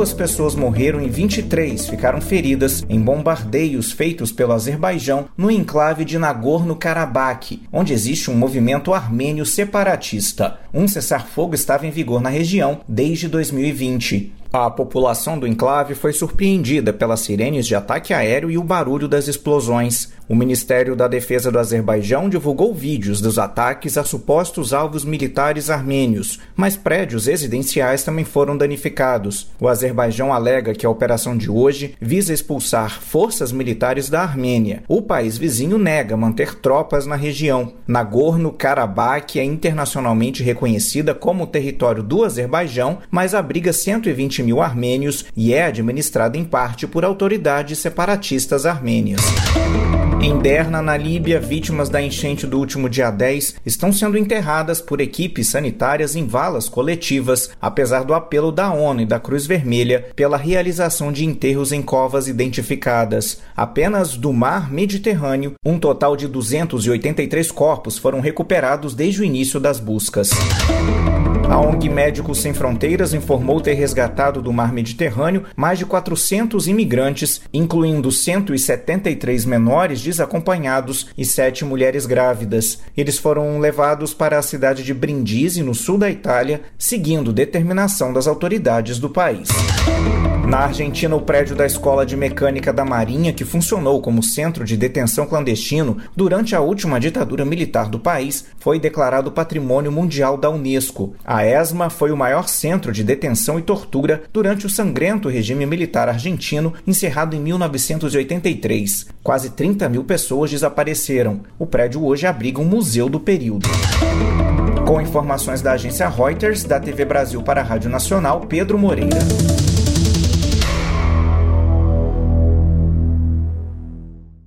2 pessoas morreram e 23 ficaram feridas em bombardeios feitos pelo Azerbaijão no enclave de Nagorno-Karabakh, onde existe um movimento armênio separatista. Um cessar-fogo estava em vigor na região desde 2020. A população do enclave foi surpreendida pelas sirenes de ataque aéreo e o barulho das explosões. O Ministério da Defesa do Azerbaijão divulgou vídeos dos ataques a supostos alvos militares armênios, mas prédios residenciais também foram danificados. O Azerbaijão alega que a operação de hoje visa expulsar forças militares da Armênia. O país vizinho nega manter tropas na região. Nagorno-Karabakh é internacionalmente reconhecida como território do Azerbaijão, mas abriga 120 mil armênios e é administrada em parte por autoridades separatistas armênias. Em Derna, na Líbia, vítimas da enchente do último dia 10 estão sendo enterradas por equipes sanitárias em valas coletivas, apesar do apelo da ONU e da Cruz Vermelha pela realização de enterros em covas identificadas. Apenas do mar Mediterrâneo, um total de 283 corpos foram recuperados desde o início das buscas. A ONG Médicos Sem Fronteiras informou ter resgatado do mar Mediterrâneo mais de 400 imigrantes, incluindo 173 menores desacompanhados e 7 mulheres grávidas. Eles foram levados para a cidade de Brindisi, no sul da Itália, seguindo determinação das autoridades do país. Na Argentina, o prédio da Escola de Mecânica da Marinha, que funcionou como centro de detenção clandestino durante a última ditadura militar do país, foi declarado Patrimônio Mundial da Unesco. A ESMA foi o maior centro de detenção e tortura durante o sangrento regime militar argentino, encerrado em 1983. Quase 30 mil pessoas desapareceram. O prédio hoje abriga um museu do período. Com informações da agência Reuters, da TV Brasil para a Rádio Nacional, Pedro Moreira.